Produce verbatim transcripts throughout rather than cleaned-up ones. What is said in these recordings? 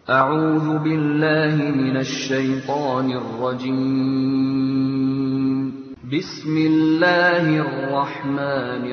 أعوذ بالله من الشيطان الرجيم. بسم الله الرحمن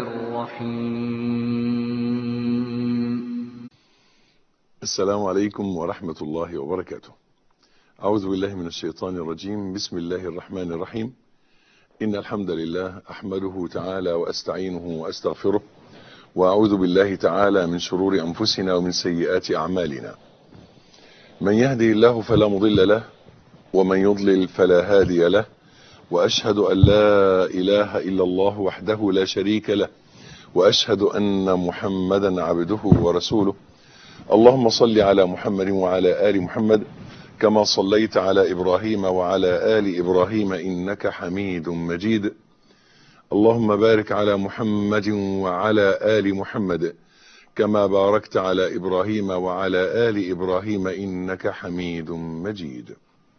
الرحيم. السلام عليكم ورحمة الله وبركاته. أعوذ بالله من الشيطان الرجيم. بسم الله الرحمن الرحيم. إن الحمد لله أحمده تعالى وأستعينه وأستغفره، وأعوذ بالله تعالى من شرور أنفسنا ومن سيئات أعمالنا. من يهدي الله فلا مضل له، ومن يضلل فلا هادي له، وأشهد أن لا إله إلا الله وحده لا شريك له، وأشهد أن محمدا عبده ورسوله. اللهم صل على محمد وعلى آل محمد كما صليت على إبراهيم وعلى آل إبراهيم إنك حميد مجيد. اللهم بارك على محمد وعلى آل محمد كما باركت على إبراهيم وعلى آل إبراهيم إنك حميد مجيد.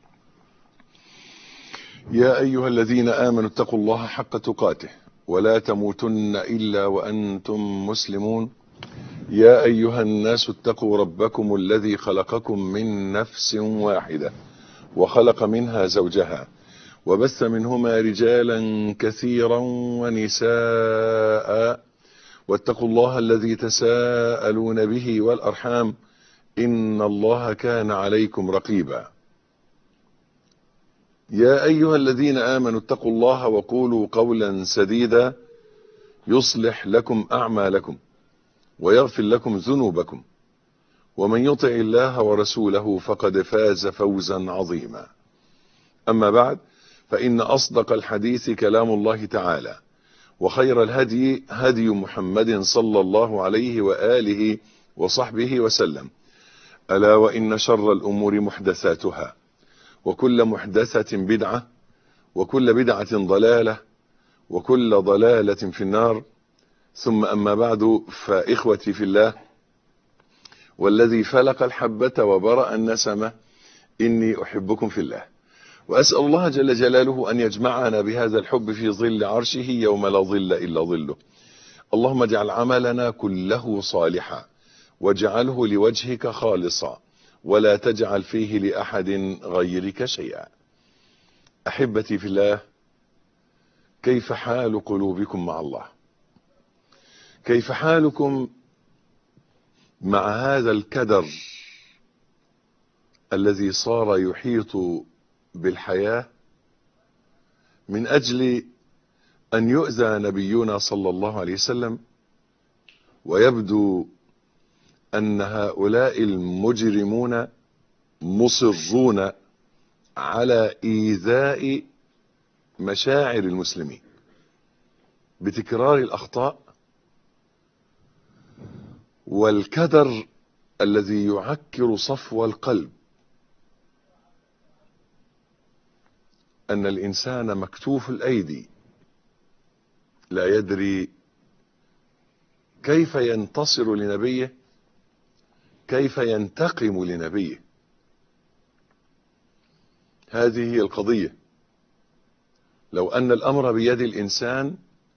يا أيها الذين آمنوا اتقوا الله حق تقاته ولا تموتن إلا وأنتم مسلمون. يا أيها الناس اتقوا ربكم الذي خلقكم من نفس واحدة وخلق منها زوجها وبث منهما رجالا كثيرا ونساء، واتقوا الله الذي تساءلون به والأرحام إن الله كان عليكم رقيبا. يا أيها الذين آمنوا اتقوا الله وقولوا قولا سديدا يصلح لكم أعمالكم ويغفر لكم ذنوبكم، ومن يطع الله ورسوله فقد فاز فوزا عظيما. أما بعد، فإن أصدق الحديث كلام الله تعالى، وخير الهدي هدي محمد صلى الله عليه وآله وصحبه وسلم. ألا وإن شر الأمور محدثاتها، وكل محدثة بدعة، وكل بدعة ضلالة، وكل ضلالة في النار. ثم أما بعد، فإخوتي في الله، والذي فلق الحبة وبرأ النسمة، إني أحبكم في الله، وأسأل الله جل جلاله أن يجمعنا بهذا الحب في ظل عرشه يوم لا ظل إلا ظله. اللهم اجعل عملنا كله صالحا، واجعله لوجهك خالصا، ولا تجعل فيه لأحد غيرك شيئا. أحبتي في الله، كيف حال قلوبكم مع الله؟ كيف حالكم مع هذا الكدر الذي صار يحيط بالحياة من أجل أن يؤذى نبينا صلى الله عليه وسلم؟ ويبدو أن هؤلاء المجرمون مصرون على إيذاء مشاعر المسلمين بتكرار الأخطاء والكدر الذي يعكر صفو القلب. أن الإنسان مكتوف الأيدي لا يدري كيف ينتصر لنبيه، كيف ينتقم لنبيه. هذه هي القضية. لو أن الأمر بيد الإنسان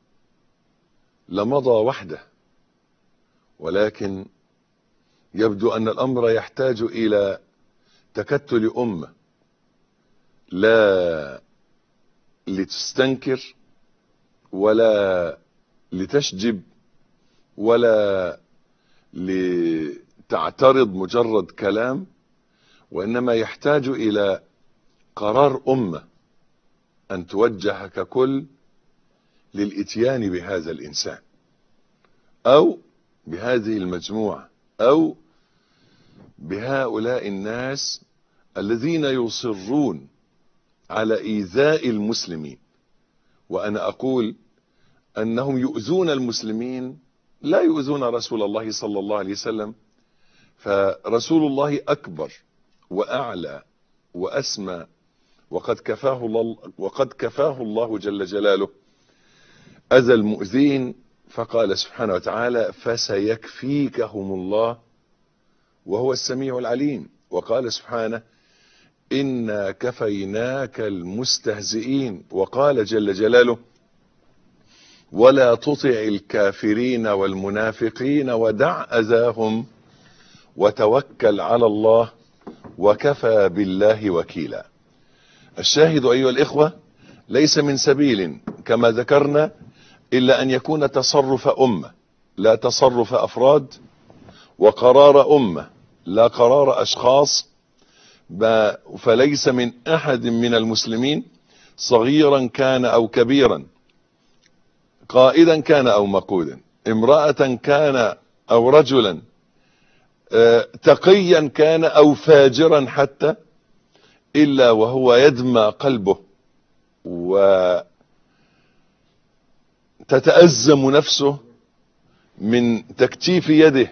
لمضى وحده، ولكن يبدو أن الأمر يحتاج إلى تكتل أمة، لا لتستنكر ولا لتشجب ولا لتعترض مجرد كلام، وإنما يحتاج إلى قرار أمة أن توجه ككل للإتيان بهذا الإنسان أو بهذه المجموعة أو بهؤلاء الناس الذين يصرون على إيذاء المسلمين. وأنا أقول أنهم يؤذون المسلمين، لا يؤذون رسول الله صلى الله عليه وسلم، فرسول الله أكبر وأعلى وأسمى، وقد كفاه الله, وقد كفاه الله جل جلاله أذى المؤذين. فقال سبحانه وتعالى: فسيكفيكهم الله وهو السميع العليم. وقال سبحانه: إنا كفيناك المستهزئين. وقال جل جلاله: ولا تطع الكافرين والمنافقين ودع أذاهم وتوكل على الله وكفى بالله وكيلا. الشاهد أيها الإخوة ليس من سبيل كما ذكرنا إلا أن يكون تصرف أمة لا تصرف أفراد، وقرار أمة لا قرار أشخاص، فليس من أحد من المسلمين صغيرا كان أو كبيرا، قائدا كان أو مقودا، امرأة كان أو رجلا، تقيا كان أو فاجرا حتى، إلا وهو يدمى قلبه وتتأزم نفسه من تكتيف يده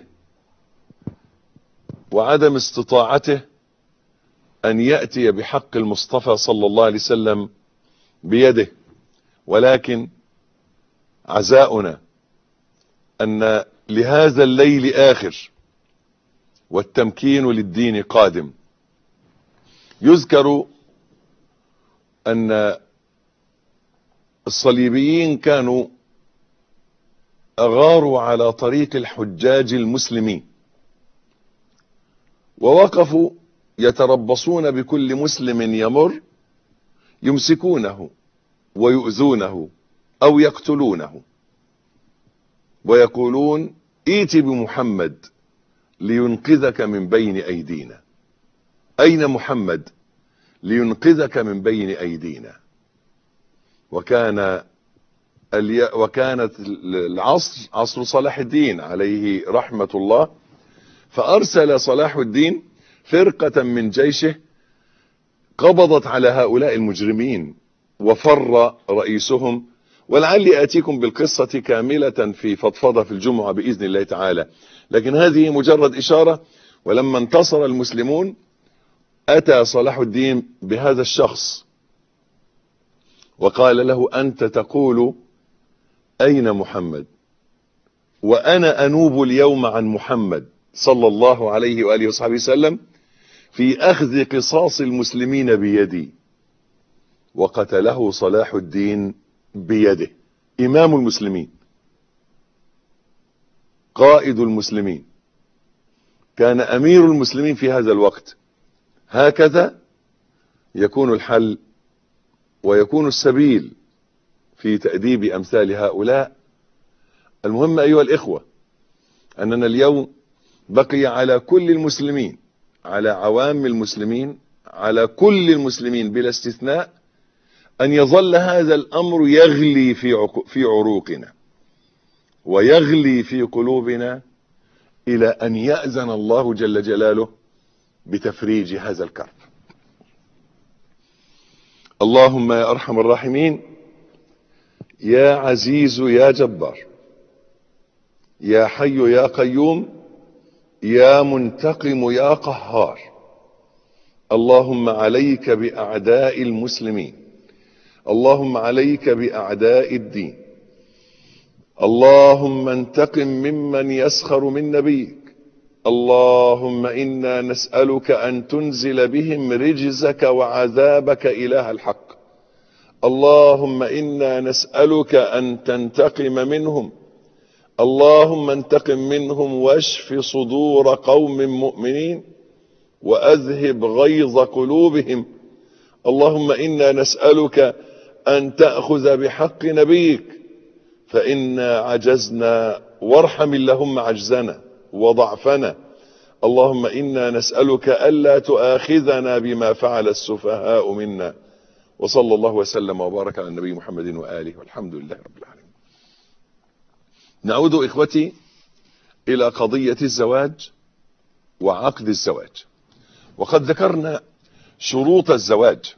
وعدم استطاعته أن يأتي بحق المصطفى صلى الله عليه وسلم بيده. ولكن عزاؤنا أن لهذا الليل آخر والتمكين للدين قادم. يذكر أن الصليبيين كانوا أغاروا على طريق الحجاج المسلمين، ووقفوا يتربصون بكل مسلم يمر، يمسكونه ويؤذونه أو يقتلونه، ويقولون ائت بمحمد لينقذك من بين أيدينا. أين محمد لينقذك من بين أيدينا؟ وكان الي... وكانت العصر عصر صلاح الدين عليه رحمة الله، فأرسل صلاح الدين فرقة من جيشه قبضت على هؤلاء المجرمين وفر رئيسهم. ولعلي آتيكم بالقصة كاملة في فضفضة في الجمعة بإذن الله تعالى، لكن هذه مجرد إشارة. ولما انتصر المسلمون أتى صلاح الدين بهذا الشخص وقال له أنت تقول أين محمد، وأنا أنوب اليوم عن محمد صلى الله عليه وآله وصحبه وسلم في أخذ قصاص المسلمين بيدي. وقتله صلاح الدين بيده، إمام المسلمين، قائد المسلمين، كان أمير المسلمين في هذا الوقت. هكذا يكون الحل ويكون السبيل في تأديب أمثال هؤلاء. المهم أيها الإخوة أننا اليوم بقي على كل المسلمين، على عوام المسلمين، على كل المسلمين بلا استثناء، أن يظل هذا الأمر يغلي في في عروقنا ويغلي في قلوبنا إلى أن يأذن الله جل جلاله بتفريج هذا الكرب. اللهم يا أرحم الراحمين، يا عزيز يا جبار، يا حي يا قيوم، يا منتقم يا قهار، اللهم عليك بأعداء المسلمين، اللهم عليك بأعداء الدين، اللهم انتقم ممن يسخر من نبيك، اللهم إنا نسألك أن تنزل بهم رجزك وعذابك إله الحق، اللهم إنا نسألك أن تنتقم منهم، اللهم انتقم منهم واشف صدور قوم مؤمنين وأذهب غيظ قلوبهم، اللهم إنا نسألك أن تأخذ بحق نبيك فإنا عجزنا، وارحم اللهم عجزنا وضعفنا، اللهم إنا نسألك ألا تؤاخذنا بما فعل السفهاء منا. وصلى الله وسلم وبارك على النبي محمد وآله، والحمد لله رب العالمين. نعود إخوتي إلى قضية الزواج وعقد الزواج، وقد ذكرنا شروط الزواج،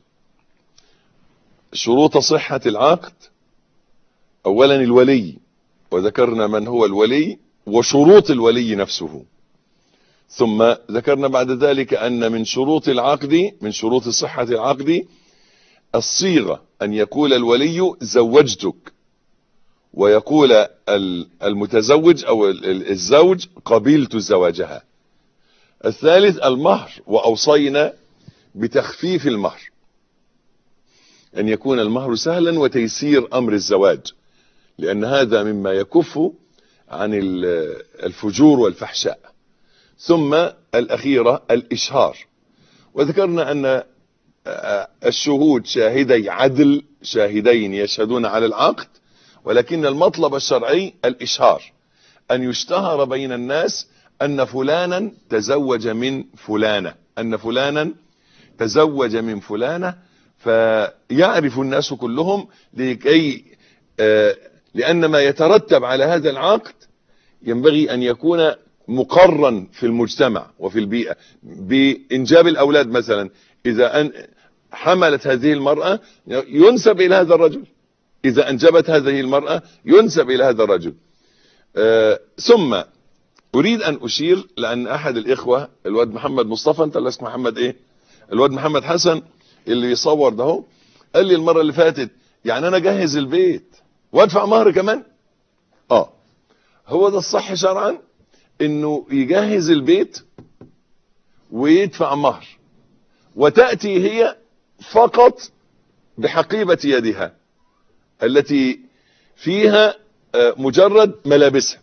شروط صحة العقد. أولا الولي، وذكرنا من هو الولي وشروط الولي نفسه، ثم ذكرنا بعد ذلك أن من شروط العقد، من شروط صحة العقد الصيغة، أن يقول الولي زوجتك، ويقول المتزوج أو الزوج قبلت زواجها. الثالث المهر، وأوصينا بتخفيف المهر، أن يكون المهر سهلا وتيسير أمر الزواج، لأن هذا مما يكف عن الفجور والفحشاء. ثم الأخيرة الإشهار، وذكرنا أن الشهود شاهدي عدل، شاهدين يشهدون على العقد، ولكن المطلب الشرعي الإشهار، أن يشتهر بين الناس أن فلانا تزوج من فلانة، أن فلانا تزوج من فلانة، فيعرف الناس كلهم، لكي لأن ما يترتب على هذا العقد ينبغي أن يكون مقرا في المجتمع وفي البيئة، بإنجاب الأولاد مثلا. إذا أن حملت هذه المرأة ينسب إلى هذا الرجل، إذا أنجبت هذه المرأة ينسب إلى هذا الرجل. آه ثم أريد أن أشير، لأن أحد الإخوة الواد محمد مصطفى، أنت اللي اسمه محمد إيه؟ الواد محمد حسن اللي يصور ده هو، قال لي المرة اللي فاتت يعني أنا جهز البيت وادفع مهر كمان؟ آه هو ده الصح شرعا، إنه يجهز البيت ويدفع مهر، وتأتي هي فقط بحقيبة يدها التي فيها مجرد ملابسها،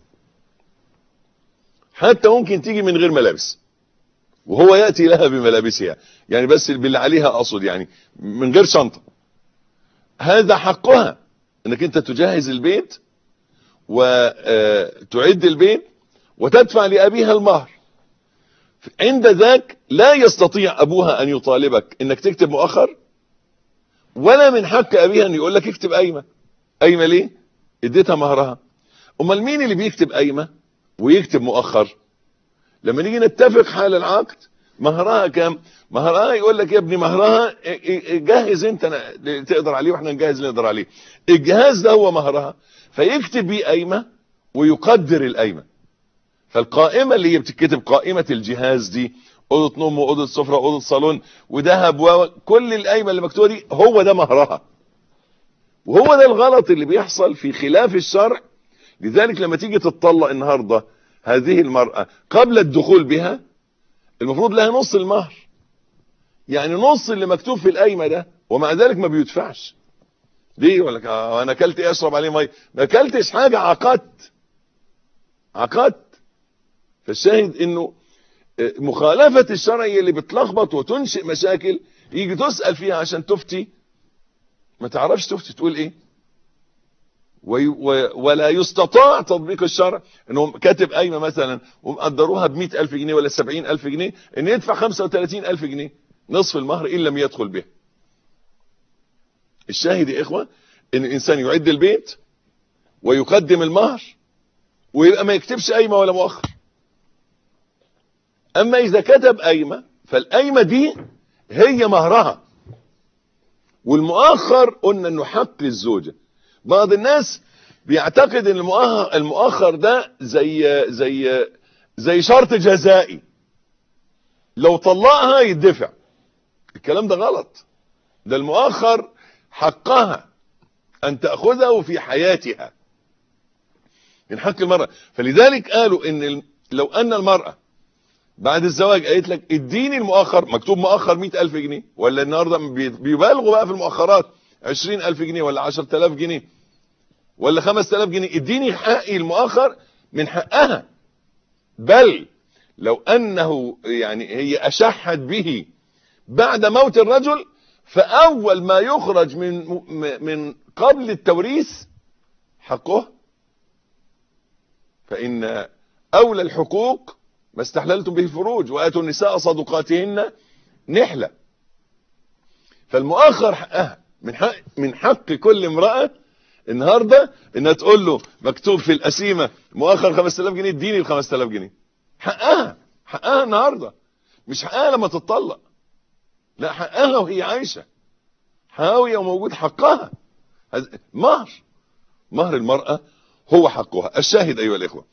حتى ممكن تيجي من غير ملابس وهو يأتي لها بملابسها، يعني بس باللي عليها أقصد، يعني من غير شنطة. هذا حقها، انك انت تجهز البيت وتعد البيت وتدفع لأبيها المهر. عند ذاك لا يستطيع أبوها أن يطالبك انك تكتب مؤخر، ولا من حق أبيها أن يقول لك اكتب قايمة. قايمة ليه؟ اديتها مهرها. امال مين اللي بيكتب قايمة ويكتب مؤخر؟ لما نيجي نتفق حال العقد مهرها كام؟ مهرها يقول لك يا ابني مهرها جهز انت تقدر عليه واحنا نجهز اللي نقدر عليه. الجهاز ده هو مهرها، فيكتب بيه قايمة ويقدر القايمة. فالقائمة اللي هي بتتكتب قائمة الجهاز دي، اوضه نوم واوضه سفره واوضه صالون وذهب وكل القايمة اللي مكتوبه دي، هو ده مهرها. وهو ده الغلط اللي بيحصل في خلاف الشرع. لذلك لما تيجي تتطلق النهارده هذه المرأة قبل الدخول بها، المفروض لها نص المهر، يعني نص اللي مكتوب في القايمة ده، ومع ذلك ما بيدفعش. ليه؟ يقول لك انا اكلت ايه اشرب عليه ميه؟ ما اكلتش حاجه، عقدت عقدت. فالشاهد انه مخالفة الشرع اللي بتلخبط وتنشئ مشاكل، يجي تسأل فيها عشان تفتي ما تعرفش تفتي تقول ايه، ولا يستطاع تطبيق الشرع. انهم كاتب قايمة مثلا ومقدروها بمئة الف جنيه ولا سبعين الف جنيه، ان يدفع خمسة وثلاثين الف جنيه نصف المهر ان لم يدخل به. الشاهد يا اخوة ان الانسان يعد البيت ويقدم المهر، ويبقى ما يكتبش قايمة ولا مؤخر. اما اذا كتب قايمة فالقايمة دي هي مهرها، والمؤخر قلنا انه حق للزوجة. بعض الناس بيعتقد ان المؤخر, المؤخر ده زي زي زي شرط جزائي، لو طلقها يدفع. الكلام ده غلط. ده المؤخر حقها ان تأخذه في حياتها من حق المرأة. فلذلك قالوا ان لو ان المرأة بعد الزواج قالت لك اديني المؤخر، مكتوب مؤخر مئة الف جنيه، ولا النهارده بيبالغوا بقى في المؤخرات عشرين الف جنيه ولا عشرة آلاف جنيه ولا خمسة آلاف جنيه، اديني حقي المؤخر، من حقها. بل لو انه يعني هي اشحت به بعد موت الرجل، فاول ما يخرج من من قبل التوريث حقه. فان اولى الحقوق ما استحللتم به الفروج واتوا النساء صدقاتهن نحلة. فالمؤخر حقها، من حق من حق كل امرأة النهارده انها تقول له مكتوب في القسيمة مؤخر خمسة آلاف جنيه، اديني ال خمسة آلاف جنيه. حقها حقها النهارده، مش حقها لما تتطلق، لا حقها وهي عايشة حاوية وموجود حقها. مهر مهر المرأة هو حقها. الشاهد ايها الاخوة،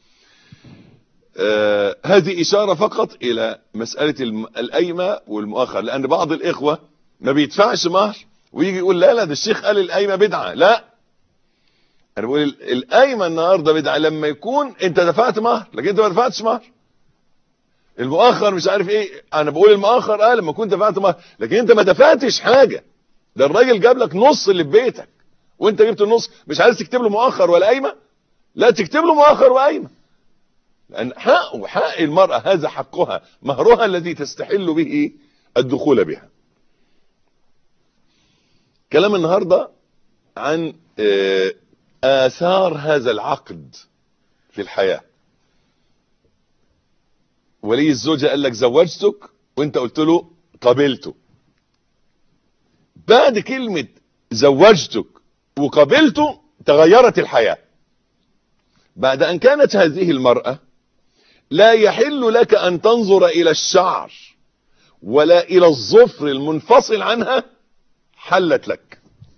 آه هذه إشارة فقط إلى مسألة القايمة والمؤخر، لأن بعض الإخوة ما بيدفعش مهر ويجي يقول لا لا ده الشيخ قال القايمة بدعة. لا، أنا بقول القايمة النهاردة بدعة لما يكون أنت دفعت مهر، لكن أنت ما دفعتش مهر. المؤخر مش عارف إيه، أنا بقول المؤخر آه لما كنت دفعت مهر، لكن أنت ما دفعتش حاجة. ده الراجل جاب لك نص اللي في بيتك وأنت جبت النص، مش عايز تكتب له مؤخر ولا قايمة؟ لا، تكتب له مؤخر وقايمة، لأن حق وحق المرأة هذا حقها، مهرها الذي تستحل به الدخول بها. كلام النهاردة عن آثار هذا العقد في الحياة. ولي الزوجة قال لك زوجتك وانت قلت له قبلته. بعد كلمة زوجتك وقبلته تغيرت الحياة. بعد أن كانت هذه المرأة لا يحل لك أن تنظر إلى الشعر ولا إلى الظفر المنفصل عنها، حلت لك.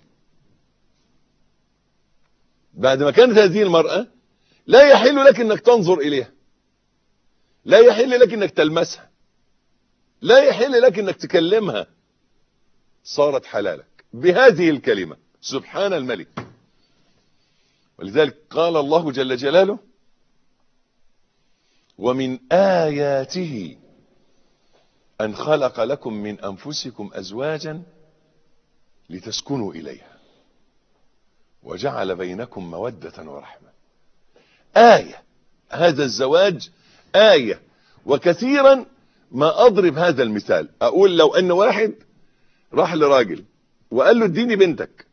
بعد ما كانت هذه المرأة لا يحل لك أنك تنظر إليها، لا يحل لك أنك تلمسها، لا يحل لك أنك تكلمها، صارت حلالك بهذه الكلمة سبحان الملك. ولذلك قال الله جل جلاله: ومن آياته أن خلق لكم من أنفسكم أزواجا لتسكنوا إليها وجعل بينكم مودة ورحمة. آية، هذا الزواج آية. وكثيرا ما أضرب هذا المثال، أقول لو أن واحد راح لراجل وقال له اديني بنتك،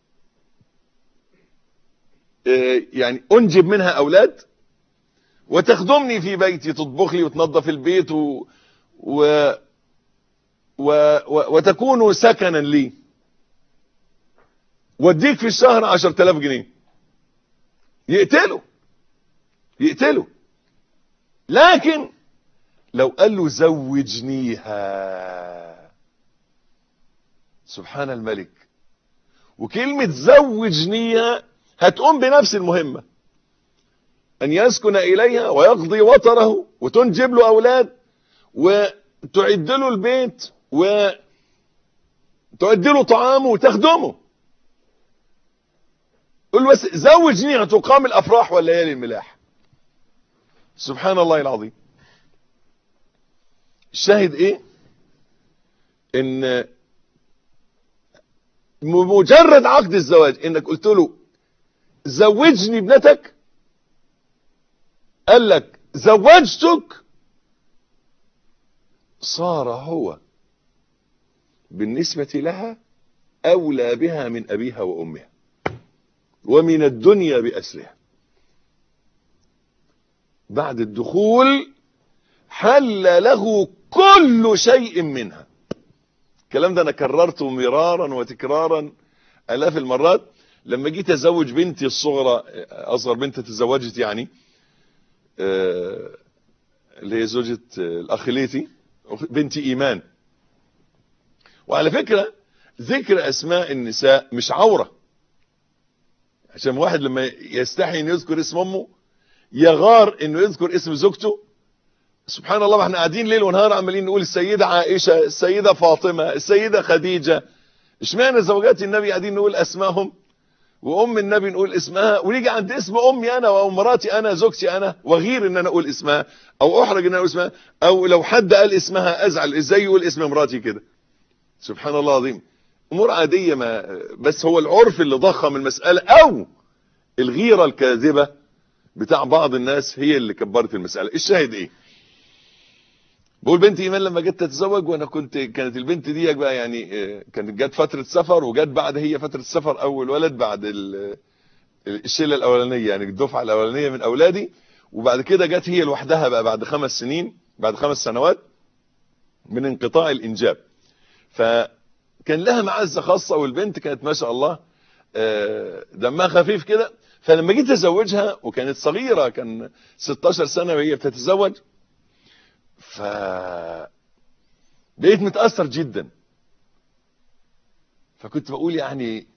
يعني أنجب منها أولاد وتخدمني في بيتي، تطبخ لي وتنظف البيت و... و... و... و... وتكون سكنا لي، واديك في الشهر عشر تلاف جنيه، يقتله يقتله. لكن لو قال له زوجنيها، سبحان الملك، وكلمة زوجنيها هتقوم بنفس المهمة، أن يسكن إليها ويقضي وطره وتنجب له أولاد وتعد له البيت وتعد له طعامه وتخدمه. قل بس زوجنيها، تقام الأفراح والليالي الملاح. سبحان الله العظيم. الشاهد إيه؟ إن مجرد عقد الزواج إنك قلت له زوجني ابنتك، قال لك زوجتك، صار هو بالنسبة لها أولى بها من أبيها وأمها ومن الدنيا بأسرها. بعد الدخول حل له كل شيء منها. الكلام ده أنا كررته مرارا وتكرارا آلاف المرات. لما جيت أزوج بنتي الصغرى، أصغر بنت تزوجت يعني، اللي هي زوجة الأخ ليتي، بنتي إيمان. وعلى فكرة ذكر أسماء النساء مش عورة، عشان واحد لما يستحي أن يذكر اسم أمه يغار أنه يذكر اسم زوجته. سبحان الله، احنا قاعدين ليل ونهار عمالين نقول السيدة عائشة، السيدة فاطمة، السيدة خديجة. اشمعنى زوجات النبي قاعدين نقول أسمائهم، وأم النبي نقول اسمها، ونيجي عند اسم أمي أنا ومراتي أنا زوجتي أنا وغير إن أنا أقول اسمها، أو أحرج إن أنا أقول اسمها، أو لو حد قال اسمها أزعل إزاي يقول اسم مراتي كده. سبحان الله العظيم. أمور عادية، ما بس هو العرف اللي ضخم المسألة، أو الغيرة الكاذبة بتاع بعض الناس هي اللي كبرت المسألة. الشاهد إيه؟ بقول بنتي إيمان لما جت تتزوج، وأنا كنت كانت البنت دي بقى يعني كانت جت فترة سفر، وجت بعد هي فترة سفر أول ولد بعد الشلة الأولانية، يعني الدفعة الأولانية من أولادي، وبعد كده جت هي لوحدها بقى بعد خمس سنين بعد خمس سنوات من انقطاع الإنجاب. فكان لها معزة خاصة، والبنت كانت ما شاء الله دمها خفيف كده. فلما جيت أزوجها وكانت صغيرة، كان ستاشر سنة وهي بتتزوج، ف بقيت متأثر جدا. فكنت بقول يعني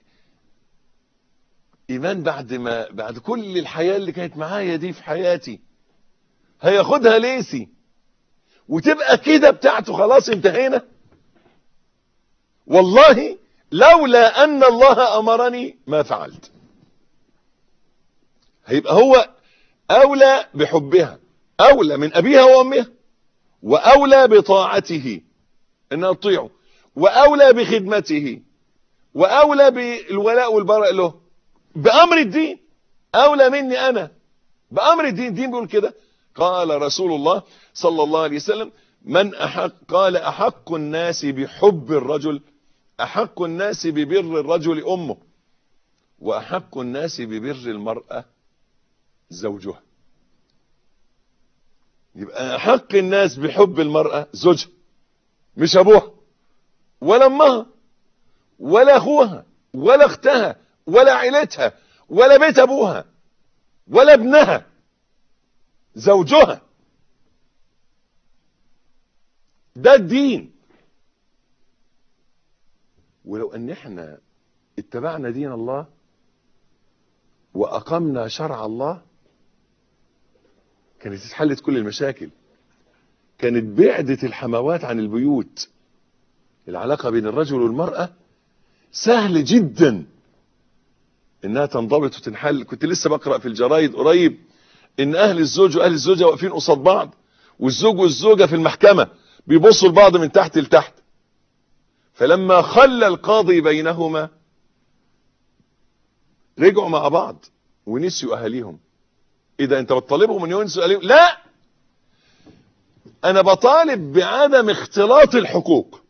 إيمان بعد ما بعد كل الحياة اللي كانت معايا دي في حياتي هياخدها ليسي وتبقى كده بتاعته، خلاص انتهينا. والله لولا أن الله أمرني ما فعلت. هيبقى هو أولى بحبها، أولى من أبيها وأمها، وأولى بطاعته أن أطيعه، وأولى بخدمته، وأولى بالولاء والبراء له بأمر الدين، أولى مني أنا بأمر الدين. الدين بيقول كده. قال رسول الله صلى الله عليه وسلم: من أحق قال أحق الناس بحب الرجل أحق الناس ببر الرجل أمه، وأحق الناس ببر المرأة زوجها. يبقى أحق الناس بحب المرأة زوجها، مش أبوها ولا أمها ولا أخوها ولا أختها ولا عيلتها ولا بيت أبوها ولا ابنها، زوجها. ده الدين. ولو أن احنا اتبعنا دين الله وأقمنا شرع الله كانت اتحلت كل المشاكل، كانت بعدت الحموات عن البيوت. العلاقة بين الرجل والمرأة سهل جدا انها تنضبط وتنحل. كنت لسه بقرأ في الجرايد قريب ان اهل الزوج واهل الزوجة واقفين قصاد بعض، والزوج والزوجة في المحكمة بيبصوا لبعض من تحت لتحت، فلما خلى القاضي بينهما رجعوا مع بعض ونسيوا اهاليهم. اذا انت بتطالبهم ان ينسوا اهاليهم؟ لا، انا بطالب بعدم اختلاط الحقوق.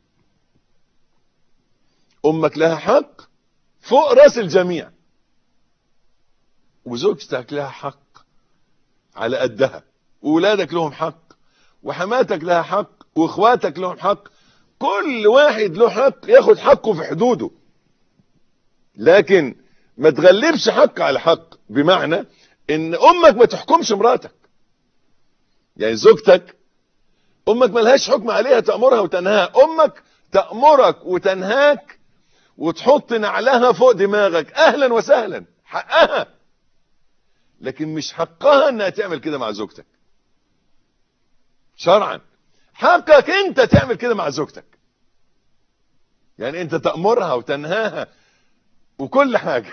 امك لها حق فوق راس الجميع، وزوجتك لها حق على قدها، وولادك لهم حق، وحماتك لها حق، واخواتك لهم حق. كل واحد له حق ياخد حقه في حدوده، لكن ما تغلبش حق على حق. بمعنى ان امك ما تحكمش مراتك، يعني زوجتك امك ما لهاش حكم عليها تأمرها وتنهاها. امك تأمرك وتنهاك وتحط نعلها فوق دماغك، اهلا وسهلا، حقها، لكن مش حقها انها تعمل كده مع زوجتك. شرعا حقك انت تعمل كده مع زوجتك، يعني انت تأمرها وتنهاها وكل حاجة.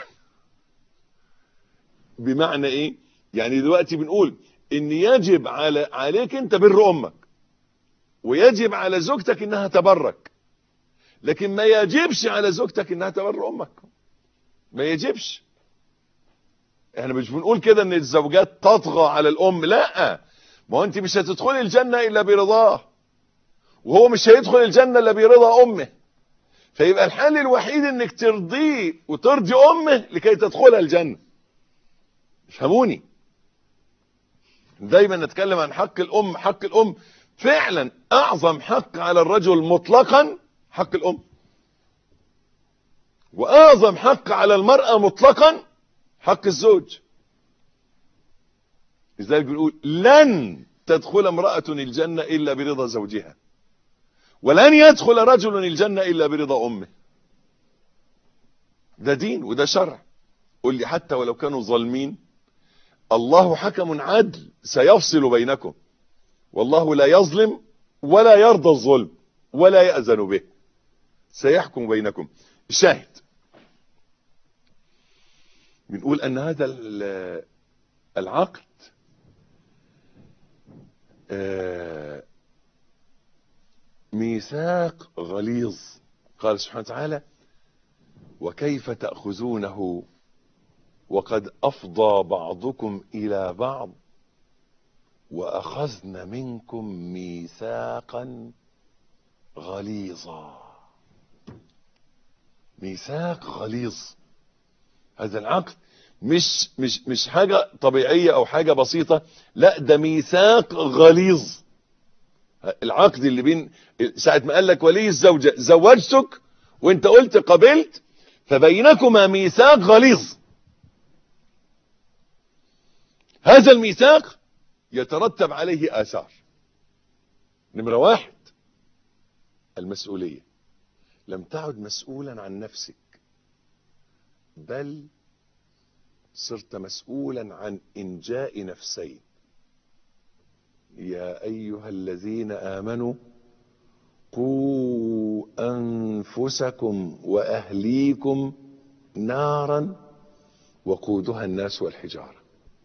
بمعنى ايه؟ يعني دلوقتي بنقول ان يجب على عليك انت بر امك، ويجب على زوجتك انها تبرك، لكن ما يجبش على زوجتك انها تبر امك، ما يجبش. احنا مش بنقول كده ان الزوجات تطغى على الام، لا، ما هو انت مش هتدخلي الجنة الا برضاه، وهو مش هيدخل الجنة الا برضا امه، فيبقى الحل الوحيد انك ترضيه وترضي امه لكي تدخلها الجنة. فهموني، دايما نتكلم عن حق الام. حق الام فعلا اعظم حق على الرجل مطلقا حق الام، واعظم حق على المرأة مطلقا حق الزوج. لذلك بنقول لن تدخل امرأة الجنة الا برضا زوجها، ولن يدخل رجل الجنة الا برضا امه. ده دين وده شرع. قل لي حتى ولو كانوا ظالمين، الله حكم عدل سيفصل بينكم، والله لا يظلم ولا يرضى الظلم ولا يأذن به، سيحكم بينكم. الشاهد بنقول ان هذا العقد ميثاق غليظ. قال سبحانه وتعالى: وكيف تأخذونه وقد أفضى بعضكم إلى بعض وأخذن منكم ميثاقا غليظا. ميثاق غليظ. هذا العقد مش مش مش حاجة طبيعية أو حاجة بسيطة، لا، ده ميثاق غليظ. العقد اللي بين ساعة ما قال لك ولي الزوجة زوجتك وانت قلت قبلت، فبينكما ميثاق غليظ. هذا الميثاق يترتب عليه آثار. نمرة واحد، المسؤولية. لم تعد مسؤولا عن نفسك، بل صرت مسؤولا عن إنجاء نفسين. يا أيها الذين آمنوا قوا أنفسكم وأهليكم نارا وقودها الناس والحجارة.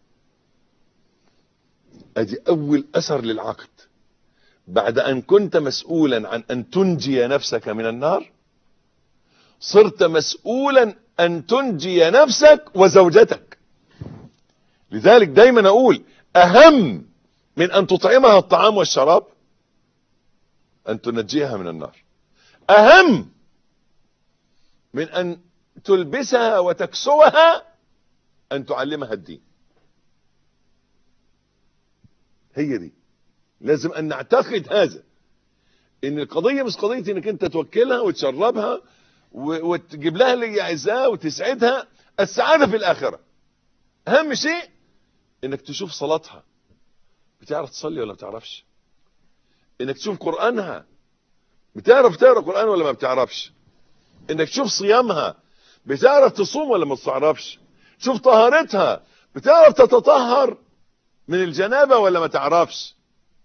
ادي اول اثر للعقد. بعد ان كنت مسؤولا عن ان تنجي نفسك من النار، صرت مسؤولا ان تنجي نفسك وزوجتك. لذلك دايما اقول اهم من ان تطعمها الطعام والشراب أن تنجيها من النار، أهم من أن تلبسها وتكسوها أن تعلمها الدين. هي دي لازم أن نعتقد هذا، إن القضية مش قضية إنك أنت توكلها وتشربها وتجيب لها اللي عايزاه وتسعدها. السعادة في الآخرة. أهم شيء إنك تشوف صلاتها بتعرف تصلي ولا ما بتعرفش، إنك تشوف قرآنها بتعرف تقرأ قرآن ولا ما بتعرفش، إنك تشوف صيامها بتعرف تصوم ولا ما بتعرفش، شوف طهارتها بتعرف تتطهر من الجنابة ولا ما تعرفش.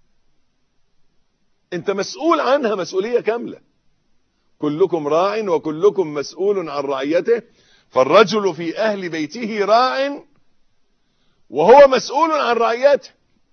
انت مسؤول عنها مسؤولية كاملة. كلكم راع وكلكم مسؤول عن رعيته، فالرجل في اهل بيته راع وهو مسؤول عن رعيته.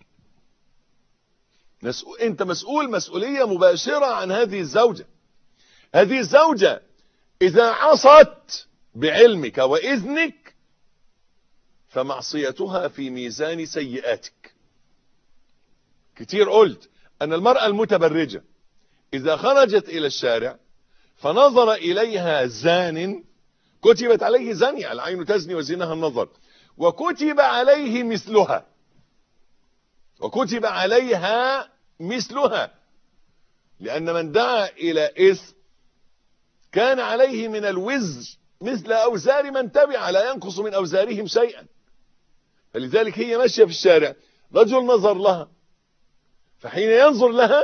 انت مسؤول مسؤولية مباشرة عن هذه الزوجة. هذه الزوجة اذا عصت بعلمك واذنك فمعصيتها في ميزان سيئاتك. كتير قلت أن المرأة المتبرجة إذا خرجت إلى الشارع فنظر إليها زان كتبت عليه زانية، العين تزني وزنها النظر، وكتب عليه مثلها وكتب عليها مثلها، لأن من دعا إلى إثم كان عليه من الوزر مثل أوزار من تبع لا ينقص من أوزارهم شيئا. فلذلك هي ماشية في الشارع رجل نظر لها، فحين ينظر لها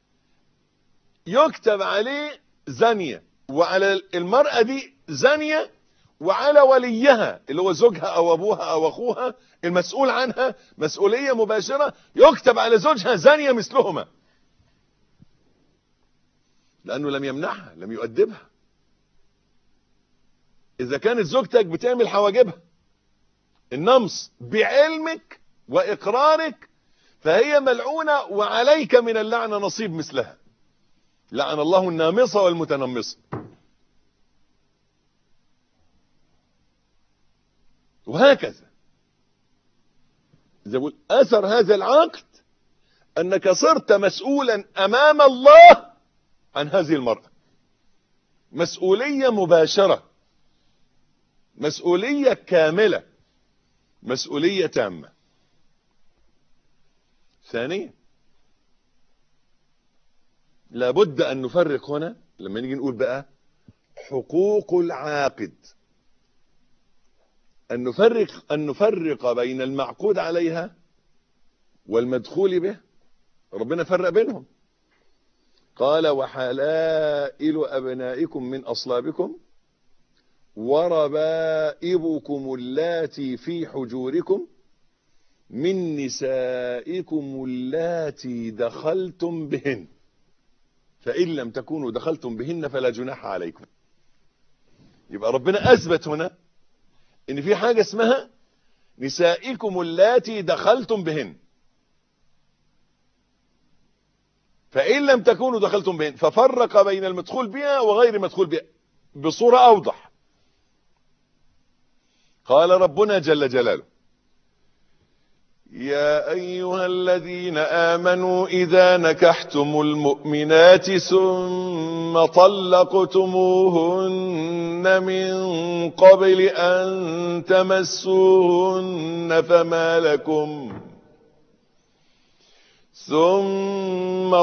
يكتب عليه زانية، وعلى المرأة دي زانية، وعلى وليها اللي هو زوجها او ابوها او اخوها المسؤول عنها مسؤولية مباشرة يكتب على زوجها زانية مثلهما، لانه لم يمنعها لم يؤدبها. اذا كانت زوجتك بتعمل حواجبها النمص بعلمك واقرارك فهي ملعونة وعليك من اللعنة نصيب مثلها. لعن الله النامصة والمتنمصة. وهكذا إذا بقول أثر هذا العقد أنك صرت مسؤولا أمام الله عن هذه المرأة، مسؤولية مباشرة، مسؤولية كاملة، مسؤولية تامة. ثانيا لابد أن نفرق هنا لما نيجي نقول بقى حقوق العاقد، أن نفرق أن نفرق بين المعقود عليها والمدخول به. ربنا فرق بينهم، قال وحلائل أبنائكم من أصلابكم وربائبكم اللاتي في حجوركم من نسائكم اللاتي دخلتم بهن فإن لم تكونوا دخلتم بهن فلا جناح عليكم. يبقى ربنا أثبت هنا إن في حاجة اسمها نسائكم اللاتي دخلتم بهن، فإن لم تكونوا دخلتم بهن، ففرق بين المدخول بها وغير المدخول بها بصورة أوضح. قال ربنا جل جلاله يا أيها الذين آمنوا إذا نكحتم المؤمنات ثم طلقتموهن من قبل أن تمسوهن فما لكم ثم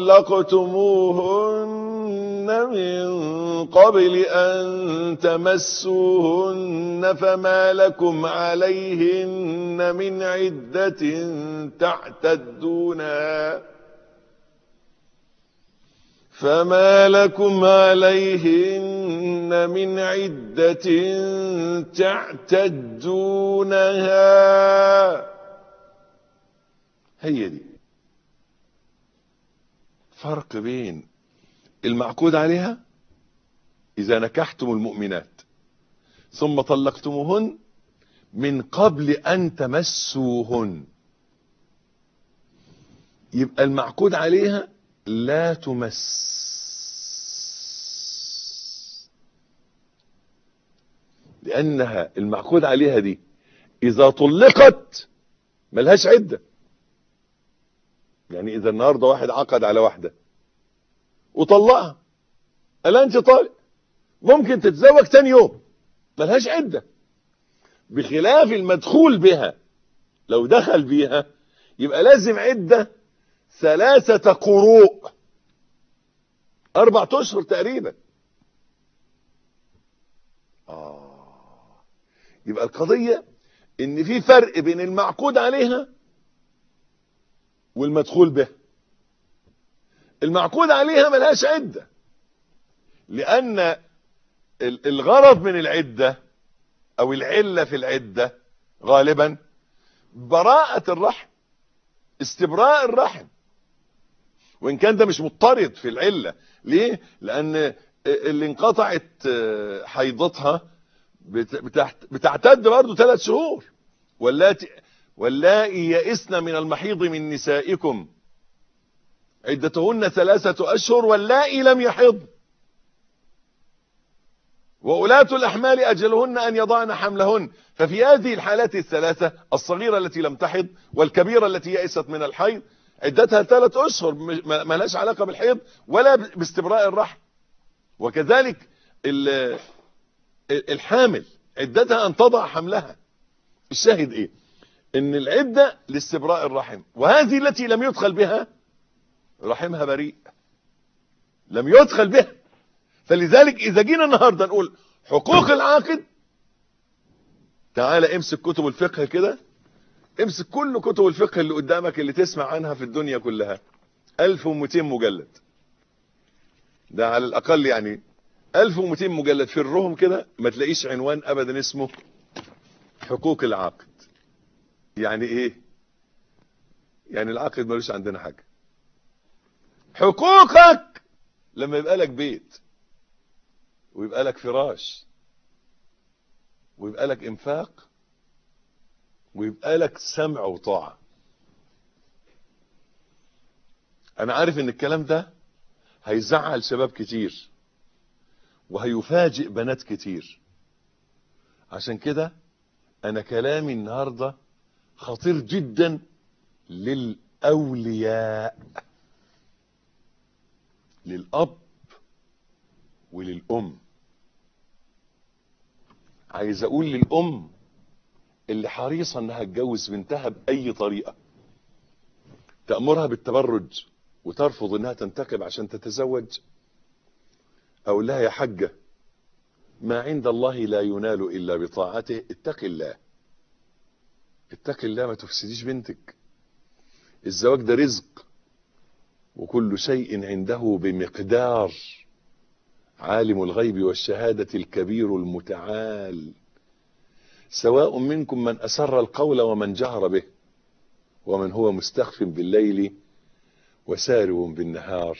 طلقتموهن من قبل أن تمسوهن فما لكم عليهن من عدة تعتدونها فما لكم عليهن من عدة تعتدونها. هي دي فرق بين المعقود عليها إذا نكحتم المؤمنات ثم طلقتموهن من قبل أن تمسوهن، يبقى المعقود عليها لا تمس، لأنها المعقود عليها دي إذا طلقت ملهاش عدة. يعني إذا النهاردة واحد عقد على واحدة وطلقها، قال انت طالق، ممكن تتزوج تاني يوم، ملهاش عدة. بخلاف المدخول بها، لو دخل بيها يبقى لازم عدة ثلاثة قروء، أربعة أشهر تقريبا. آه يبقى القضية إن في فرق بين المعقود عليها والمدخول بها. المعقود عليها ملهاش عدة، لأن الغرض من العدة أو العلة في العدة غالبا براءة الرحم، استبراء الرحم، وإن كان ده مش مضطرد في العلة. ليه؟ لأن اللي انقطعت حيضتها بتعتد برضه ثلاث شهور. واللاتي واللائي يئسن من المحيض من نسائكم عدتهن ثلاثة أشهر واللائي لم يحضن وأولاة الأحمال أجلهن أن يضعن حملهن. ففي هذه الحالات الثلاثة، الصغيرة التي لم تحض والكبيرة التي يئست من الحيض، عدتها ثلاث أشهر، ما لهاش علاقة بالحيض ولا باستبراء الرحم. وكذلك الحامل عدتها أن تضع حملها. الشاهد إيه؟ إن العدة لاستبراء الرحم، وهذه التي لم يدخل بها رحمها بريء، لم يدخل بها. فلذلك إذا جينا النهاردة نقول حقوق العاقد، تعالى امسك كتب الفقه كده، امسك كل كتب الفقه اللي قدامك اللي تسمع عنها في الدنيا كلها، ألف ومئتين مجلد، ده على الأقل يعني ألف ومئتين مجلد، في الرهم كده ما تلاقيش عنوان أبدا اسمه حقوق العاقد. يعني إيه؟ يعني العاقد ملوش عندنا حاجة. حقوقك لما يبقى لك بيت، ويبقى لك فراش، ويبقى لك انفاق، ويبقى لك سمع وطاعة. انا عارف ان الكلام ده هيزعل شباب كتير وهيفاجئ بنات كتير، عشان كده انا كلامي النهاردة خطير جدا للأولياء، للأب وللأم. عايز اقول للأم اللي حريصة انها تجوز بنتها بأي طريقة، تأمرها بالتبرج وترفض انها تنتقب عشان تتزوج، اقول لها يا حجة ما عند الله لا ينال الا بطاعته، اتق الله، اتق الله، ما تفسديش بنتك. الزواج ده رزق، وكل شيء عنده بمقدار، عالم الغيب والشهادة الكبير المتعال، سواء منكم من أسر القول ومن جهر به ومن هو مستخف بالليل وسارب بالنهار.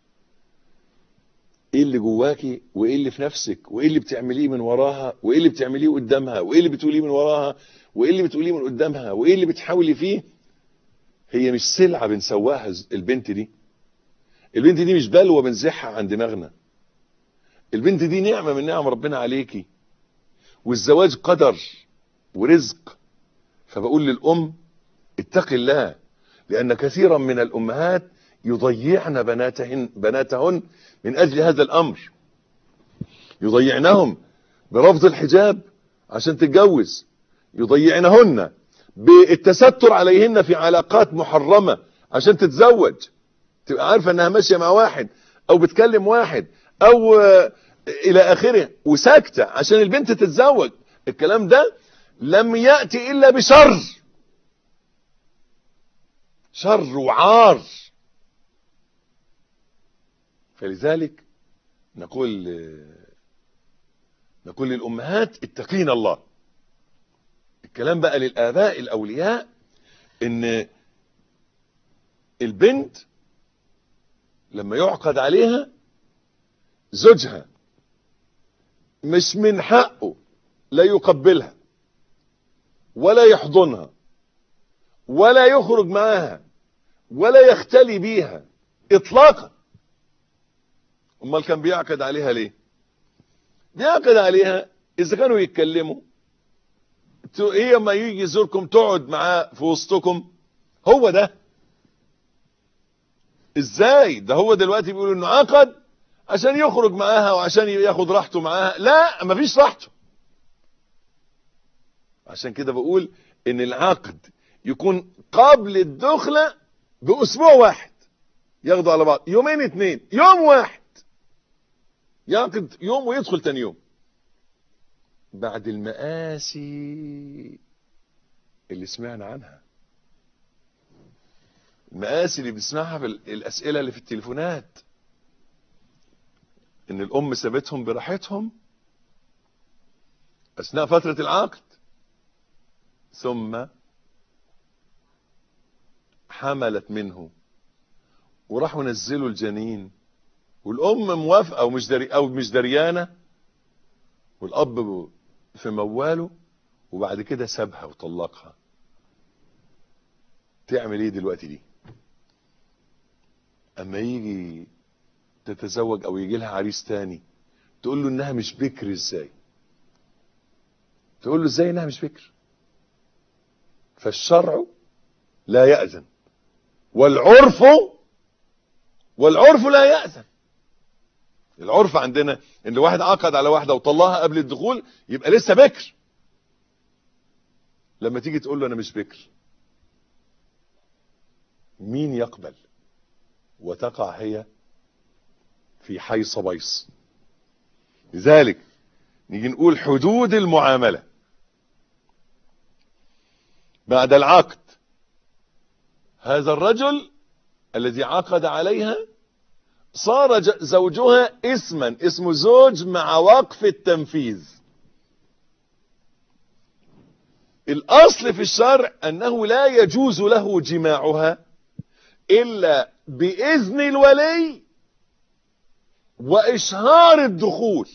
ايه اللي جواكي وايه اللي في نفسك وايه اللي بتعمليه من وراها وايه اللي بتعمليه قدامها وايه اللي بتقوليه من وراها وايه اللي بتقوليه من قدامها وايه اللي بتحاولي فيه، هي مش سلعة بنسواها. البنت دي البنت دي مش بلوة بنزحها عن دماغنا، البنت دي نعمة من نعم ربنا عليكي، والزواج قدر ورزق. فبقول للأم اتق الله، لأن كثيرا من الأمهات يضيعن بناتهن, بناتهن من أجل هذا الأمر، يضيعنهم برفض الحجاب عشان تتجوز، يضيعنهن بالتستر عليهن في علاقات محرمة عشان تتزوج، تبقى عارفة انها ماشية مع واحد او بتكلم واحد او الى اخره وساكتة عشان البنت تتزوج. الكلام ده لم يأتي الا بشر، شر وعار. فلذلك نقول نقول للأمهات اتقين الله. الكلام بقى للآباء الأولياء، ان البنت لما يعقد عليها زوجها مش من حقه لا يقبلها ولا يحضنها ولا يخرج معاها ولا يختلي بيها اطلاقا. امال كان بيعقد عليها ليه؟ بيعقد عليها اذا كانوا يتكلموا، هي ما يجي يزوركم تقعد معاه في وسطكم، هو ده ازاي؟ ده هو دلوقتي بيقول انه عقد عشان يخرج معاها وعشان ياخد راحته معاها. لا، مفيش راحته. عشان كده بقول ان العقد يكون قبل الدخلة باسبوع واحد، ياخدوا على بعض يومين اتنين، يوم واحد يعقد يوم ويدخل تاني يوم، بعد المآسي اللي سمعنا عنها، المآسي اللي بنسمعها في الأسئلة اللي في التليفونات، ان الام سابتهم براحتهم اثناء فترة العقد، ثم حملت منه وراحوا نزلوا الجنين، والام موافقة او مش دري او مش دريانة، والاب في مواله، وبعد كده سابها وطلقها. تعمل ايه دلوقتي دي اما يجي تتزوج او يجي لها عريس تاني؟ تقول له انها مش بكر ازاي؟ تقول له ازاي انها مش بكر؟ فالشرع لا يأذن، والعرف والعرف لا يأذن. العرف عندنا ان واحد عقد على واحدة وطلقها قبل الدخول يبقى لسه بكر. لما تيجي تقول له انا مش بكر، مين يقبل؟ وتقع هي في حيص بيص. لذلك نيجي نقول حدود المعاملة بعد العقد. هذا الرجل الذي عقد عليها صار زوجها اسما، اسم زوج مع وقف التنفيذ. الأصل في الشرع أنه لا يجوز له جماعها إلا بإذن الولي وإشهار الدخول.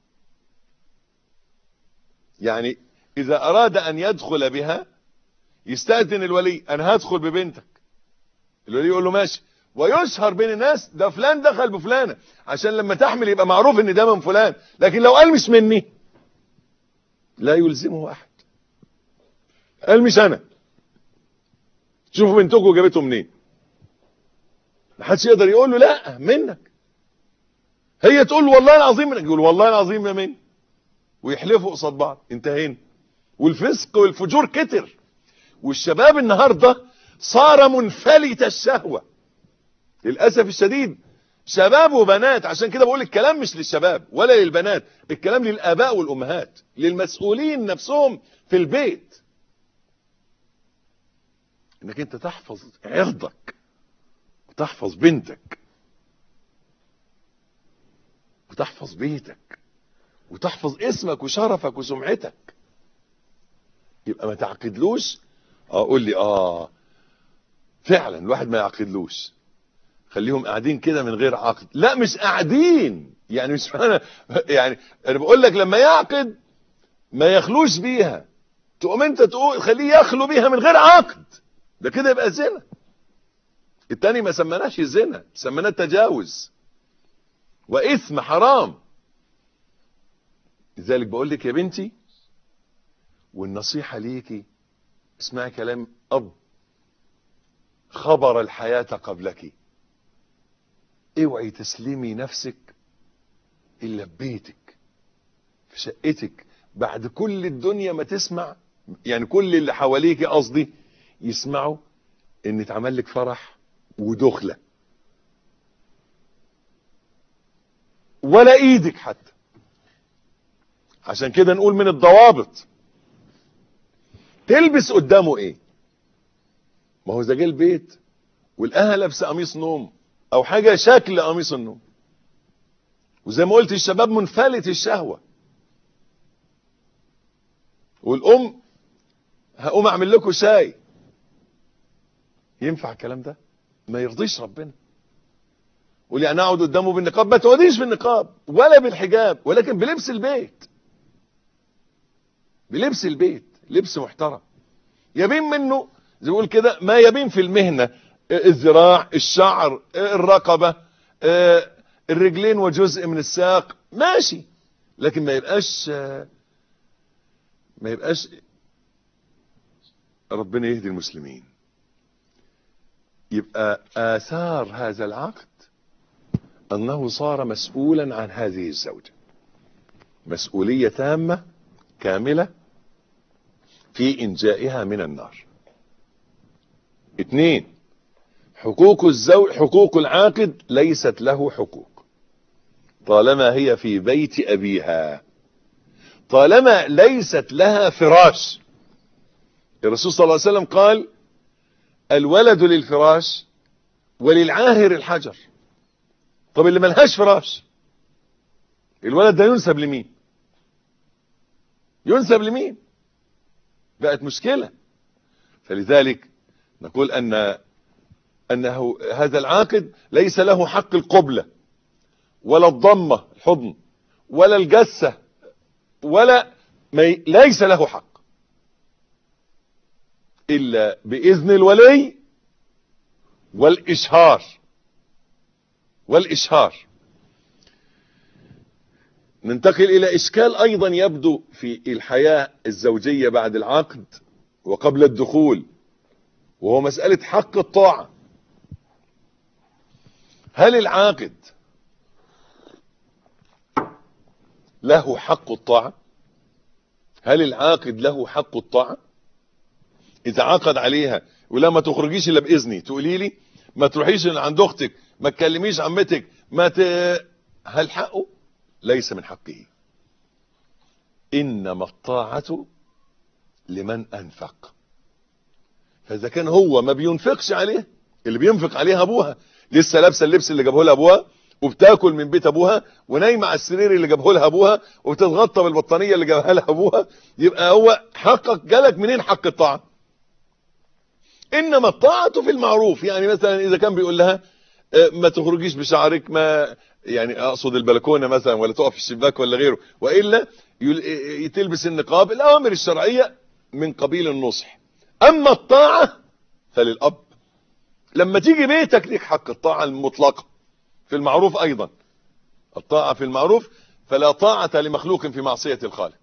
يعني إذا أراد أن يدخل بها يستأذن الولي، أنا هدخل ببنتك، الولي يقول له ماشي، ويشهر بين الناس ده فلان دخل بفلانة، عشان لما تحمل يبقى معروف ان ده من فلان. لكن لو قال مش مني لا يلزمه أحد، قال مش أنا، شوفوا بنتكم جابته منين، محدش يقدر يقول له لا منك. هي تقول له والله العظيم منك، يقول والله العظيم ما مني، ويحلفوا قصاد بعض، انتهينا. والفسق والفجور كتر، والشباب النهارده صار منفلت الشهوة للأسف الشديد، شباب وبنات. عشان كده بقول الكلام مش للشباب ولا للبنات، الكلام للآباء والأمهات، للمسؤولين نفسهم في البيت، انك انت تحفظ عرضك وتحفظ بنتك وتحفظ بيتك وتحفظ اسمك وشرفك وسمعتك. يبقى ما تعقدلوش. اه قول لي اه فعلا الواحد ما يعقدلوش، خليهم قاعدين كده من غير عقد. لا مش قاعدين، يعني مش انا يعني انا بقول لك لما يعقد ما يخلوش بيها، تقوم انت تقول خليه يخلو بيها من غير عقد، ده كده يبقى زنا. التاني ما سمناش الزنا، سمناه تجاوز واثم حرام. لذلك بقول لك يا بنتي، والنصيحة ليكي، اسمعي كلام اب خبر الحياة قبلك. اوعي تسلمي نفسك الا ببيتك في شقتك، بعد كل الدنيا ما تسمع، يعني كل اللي حواليك قصدي يسمعوا ان اتعمل لك فرح ودخلة، ولا ايدك حتى. عشان كده نقول من الضوابط تلبس قدامه ايه. ما هو اذا جه البيت والقاها لابسه قميص نوم او حاجه شكل قميص النوم، وزي ما قلت الشباب منفلت الشهوه، والام هقوم اعمل لكم شاي، ينفع الكلام ده؟ ما يرضيش ربنا. قول يعني اقعد قدامه بالنقاب؟ ما تقعديش بالنقاب ولا بالحجاب، ولكن بلبس البيت، بلبس البيت، لبس محترم يبين منه زي بيقول كده ما يبين في المهنة، الذراع، الشعر، الرقبة، الرجلين وجزء من الساق، ماشي، لكن ما يبقاش ما يبقاش ربنا يهدي المسلمين. يبقى آثار هذا العقد أنه صار مسؤولا عن هذه الزوجة مسؤولية تامة كاملة في إنجائها من النار. اثنين، حقوق الزوج حقوق العاقد ليست له حقوق طالما هي في بيت أبيها، طالما ليست لها فراش. الرسول صلى الله عليه وسلم قال الولد للفراش وللعاهر الحجر. طب اللي ملهاش فراش الولد ده ينسب لمين؟ ينسب لمين؟ بقت مشكلة. فلذلك نقول أن أنه هذا العاقد ليس له حق القبلة ولا الضمة الحضن ولا الجسة ولا ما ليس له حق إلا بإذن الولي والإشهار والإشهار. ننتقل إلى إشكال أيضا يبدو في الحياة الزوجية بعد العقد وقبل الدخول، وهو مسألة حق الطاعة. هل العاقد له حق الطاعة؟ هل العاقد له حق الطاعة؟ إذا عقد عليها ولا ما تخرجيش إلا بإذني، تقولي لي ما تروحيش عند أختك، ما تكلميش عمتك، ما ت... هل حقه؟ ليس من حقه. إنما الطاعة لمن أنفق. فإذا كان هو ما بينفقش عليه، اللي بينفق عليها أبوها، لسه لابسه اللبس اللي جابه لها أبوها وبتاكل من بيت أبوها ونايمة على السرير اللي جابه لها أبوها وبتتغطى بالبطانية اللي جابها لها أبوها، يبقى هو حقك جالك منين حق الطاعة؟ إنما الطاعة في المعروف. يعني مثلا إذا كان بيقول لها ما تخرجيش بشعرك، ما يعني أقصد البلكونة مثلا، ولا تقف في الشباك ولا غيره، وإلا تلبس النقاب. الأوامر الشرعية من قبيل النصح. أما الطاعة فللأب. لما تيجي بيتك ليك حق الطاعة المطلقة في المعروف أيضا. الطاعة في المعروف، فلا طاعة لمخلوق في معصية الخالق.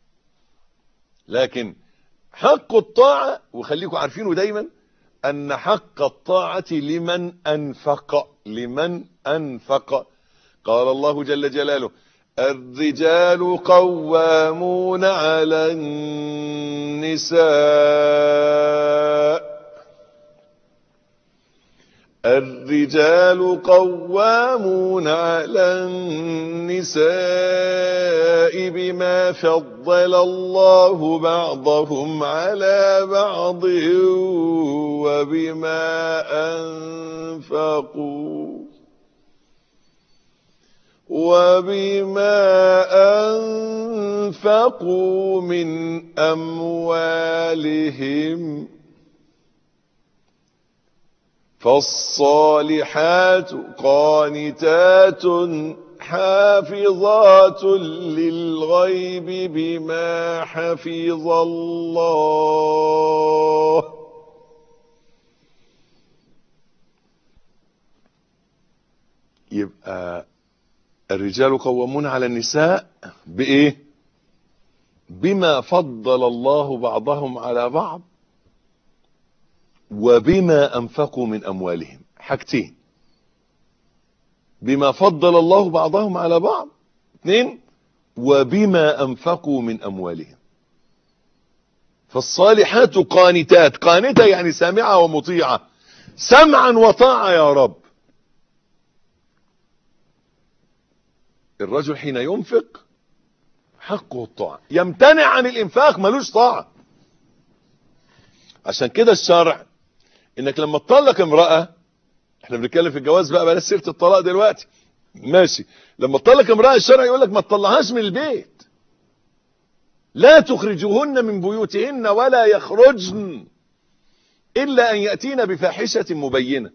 لكن حق الطاعة، وخليكم عارفينه دايما، أن حق الطاعة لمن أنفق. لمن أنفق. قال الله جل جلاله الرجال قوامون على النساء الرجال قوامون على النساء بما فضل الله بعضهم على بعض وبما أنفقوا وبما أنفقوا من أموالهم فالصالحات قانتات حافظات للغيب بما حفظ الله. يبقى الرجال قوامون على النساء بإيه؟ بما فضل الله بعضهم على بعض وبما أنفقوا من أموالهم. حاجتين: بما فضل الله بعضهم على بعض، اثنين وبما أنفقوا من أموالهم. فالصالحات قانتات. قانتة يعني سامعة ومطيعة، سمعا وطاعة يا رب. الرجل حين ينفق حقه الطاعة، يمتنع عن الإنفاق ملوش طاعة. عشان كده الشرع انك لما تطلق امرأة، احنا بنتكلم في الجواز بقى، بلاش سيرة الطلاق دلوقتي، ماشي، لما تطلق امرأة الشرع يقول لك ما تطلعهاش من البيت، لا تخرجوهن من بيوتهن ولا يخرجن الا ان يأتين بفاحشة مبينة،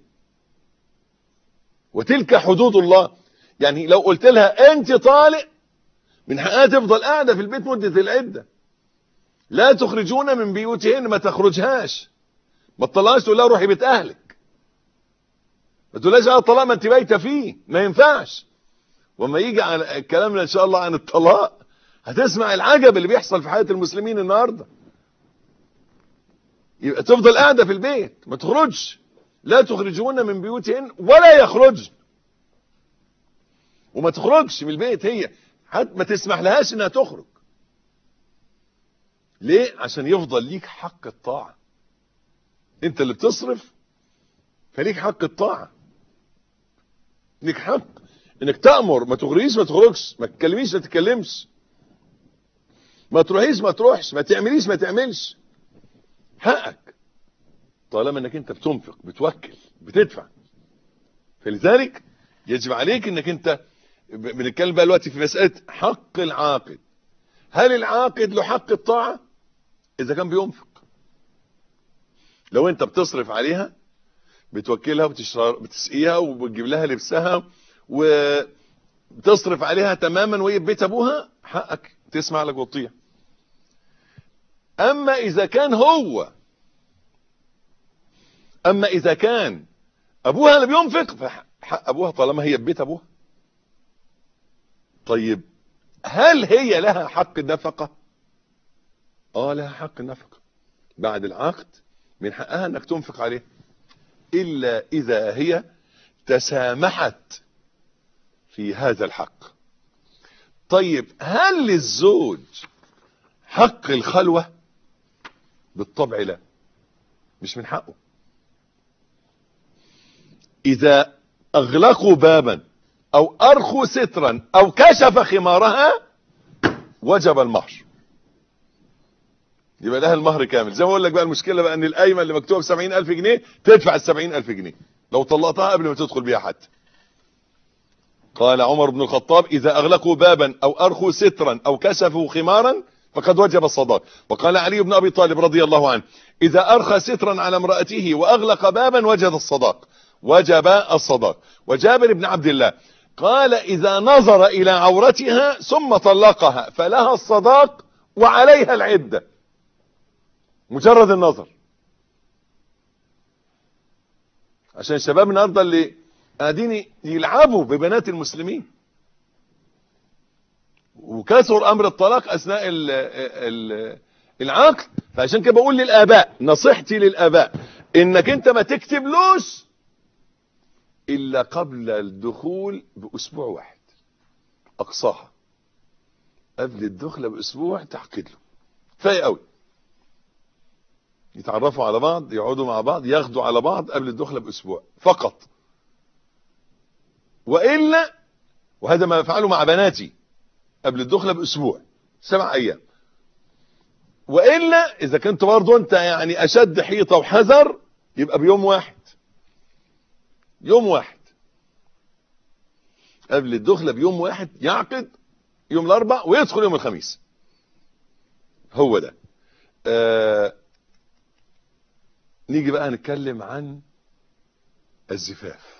وتلك حدود الله. يعني لو قلت لها انت طالق، من حقها تفضل قاعدة في البيت مدة العدة. لا تخرجون من بيوتهن، ما تخرجهاش، ما تطلعهاش تقول لها روحي بيت اهلك، ما تقولهاش اه الطلاق ما انت بايته فيه، ما ينفعش. وما يجي على كلامنا ان شاء الله عن الطلاق هتسمع العجب اللي بيحصل في حياة المسلمين النهارده. يبقى تفضل قاعدة في البيت ما تخرجش، لا تخرجون من بيوتهن ولا يخرجن، وما تخرجش من البيت هي، حتى ما تسمح لهاش انها تخرج. ليه؟ عشان يفضل ليك حق الطاعة. انت اللي بتصرف فليك حق الطاعة، ليك حق انك تأمر ما تغريش ما تخرجش، ما تتكلميش ما تتكلمش، ما تروحيش ما تروحش، ما تعمليش ما تعملش. حقك طالما انك انت بتنفق بتوكل بتدفع. فلذلك يجب عليك انك انت، بنتكلم بقى دلوقتي في مسألة حق العاقد. هل العاقد له حق الطاعة؟ اذا كان بينفق. لو انت بتصرف عليها بتوكلها وبتسقيها وبتجيب لها لبسها وبتصرف عليها تماما وهي في بيت ابوها، حقك تسمع لك وتطيع. اما اذا كان هو اما اذا كان ابوها اللي بينفق فحق ابوها طالما هي في بيت ابوها. طيب هل هي لها حق النفقة؟ اه لها حق النفقة بعد العقد، من حقها انك تنفق عليه، الا اذا هي تسامحت في هذا الحق. طيب هل للزوج حق الخلوة؟ بالطبع لا، مش من حقه. اذا اغلقوا بابا او ارخوا سترا او كشف خمارها وجب المهر، يبقى لها المهر كامل. زي ما اقول لك بقى، المشكلة بقى ان القايمة اللي مكتوبة بسبعين الف جنيه تدفع السبعين الف جنيه لو طلقتها قبل ما تدخل بيها حتى. قال عمر بن الخطاب اذا اغلقوا بابا او ارخوا سترا او كشفوا خمارا فقد وجب الصداق. وقال علي بن ابي طالب رضي الله عنه اذا ارخى سترا على امرأته واغلق بابا وجب الصداق وجب الصداق. وجابر بن عبد الله قال اذا نظر الى عورتها ثم طلقها فلها الصداق وعليها العدة. مجرد النظر. عشان الشباب النهارده اللي قاعدين يلعبوا ببنات المسلمين، وكثر امر الطلاق اثناء ال ال العقد. فعشان كده بقول للاباء، نصيحتي للاباء انك انت ما تكتبلوش الا قبل الدخول باسبوع واحد اقصاها. قبل الدخله باسبوع تحقد له كفايه قوي. يتعرفوا على بعض، يقعدوا مع بعض، ياخدوا على بعض قبل الدخله باسبوع فقط. والا، وهذا ما افعله مع بناتي، قبل الدخله باسبوع سبع ايام. والا اذا كنت برضه انت يعني اشد حيطه وحذر يبقى بيوم واحد. يوم واحد قبل الدخله بيوم واحد، يعقد يوم الاربع ويدخل يوم الخميس. هو ده. آه نيجي بقى نتكلم عن الزفاف.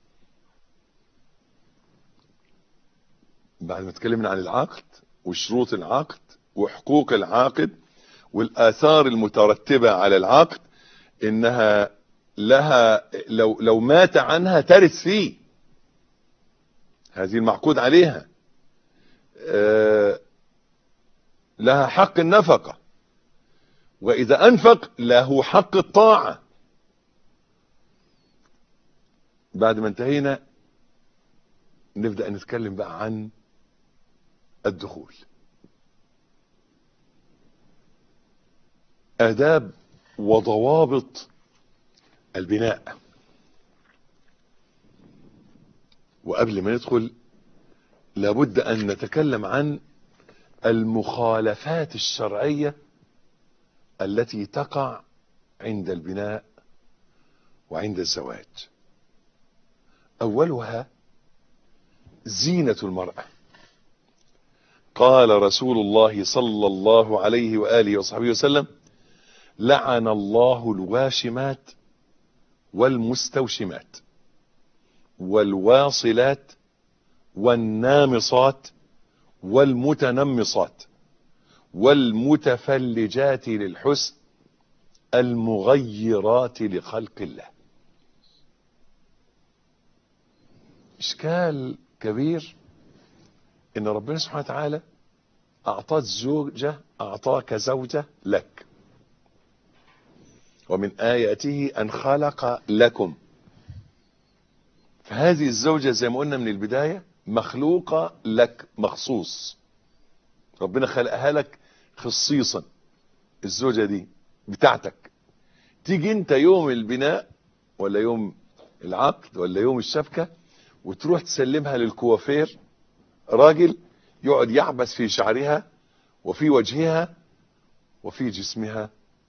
بعد ما اتكلمنا عن العقد وشروط العقد وحقوق العاقد والآثار المترتبة على العقد، انها لها لو لو مات عنها ترث فيه، هذه المعقود عليها. آه لها حق النفقة، واذا انفق له حق الطاعة. بعد ما انتهينا نبدأ نتكلم بقى عن الدخول. آداب وضوابط البناء. وقبل ما ندخل لابد أن نتكلم عن المخالفات الشرعية التي تقع عند البناء وعند الزواج. أولها زينة المرأة. قال رسول الله صلى الله عليه وآله وصحبه وسلم: لعن الله الواشمات والمستوشمات والواصلات والنامصات والمتنمصات والمتفلجات للحسن المغيرات لخلق الله. إشكال كبير إن ربنا سبحانه وتعالى أعطاك زوجة، أعطاك زوجة لك، ومن آياته أن خلق لكم. فهذه الزوجة زي ما قلنا من البداية مخلوقة لك مخصوص، ربنا خلقها لك خصيصا. الزوجة دي بتاعتك، تيجي انت يوم البناء ولا يوم العقد ولا يوم الشبكة وتروح تسلمها للكوافير، راجل يقعد يعبس في شعرها وفي وجهها وفي جسمها،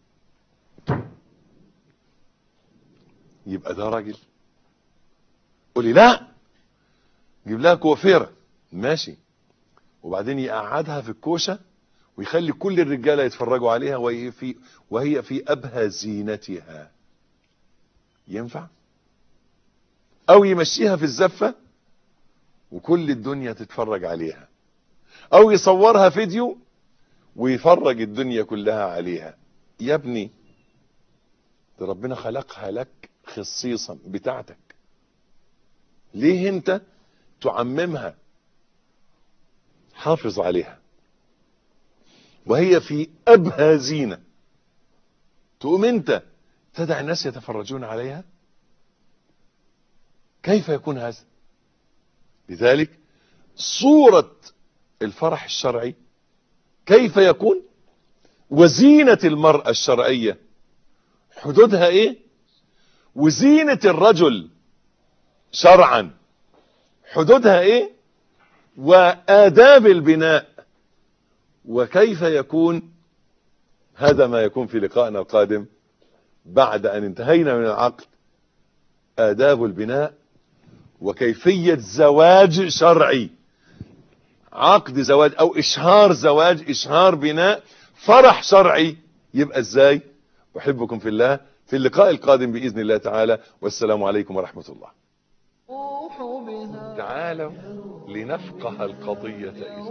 يبقى ده راجل؟ قولي لا، جيب لها كوافيرة ماشي، وبعدين يقعدها في الكوشة ويخلي كل الرجالة يتفرجوا عليها وهي في وهي في أبهى زينتها، ينفع؟ أو يمشيها في الزفة وكل الدنيا تتفرج عليها، أو يصورها فيديو ويفرج الدنيا كلها عليها. يا ابني ده ربنا خلقها لك خصيصا بتاعتك، ليه انت تعممها؟ حافظ عليها وهي في أبهى زينة، تقوم انت تدع الناس يتفرجون عليها؟ كيف يكون هذا؟ لذلك صورة الفرح الشرعي كيف يكون، وزينة المرأة الشرعية حدودها ايه، وزينة الرجل شرعا حدودها ايه، وآداب البناء. وكيف يكون هذا ما يكون في لقائنا القادم بعد أن انتهينا من العقد، آداب البناء وكيفية زواج شرعي، عقد زواج أو إشهار زواج، إشهار بناء، فرح شرعي يبقى إزاي. أحبكم في الله، في اللقاء القادم بإذن الله تعالى، والسلام عليكم ورحمة الله. تعالوا لنفقه القضية.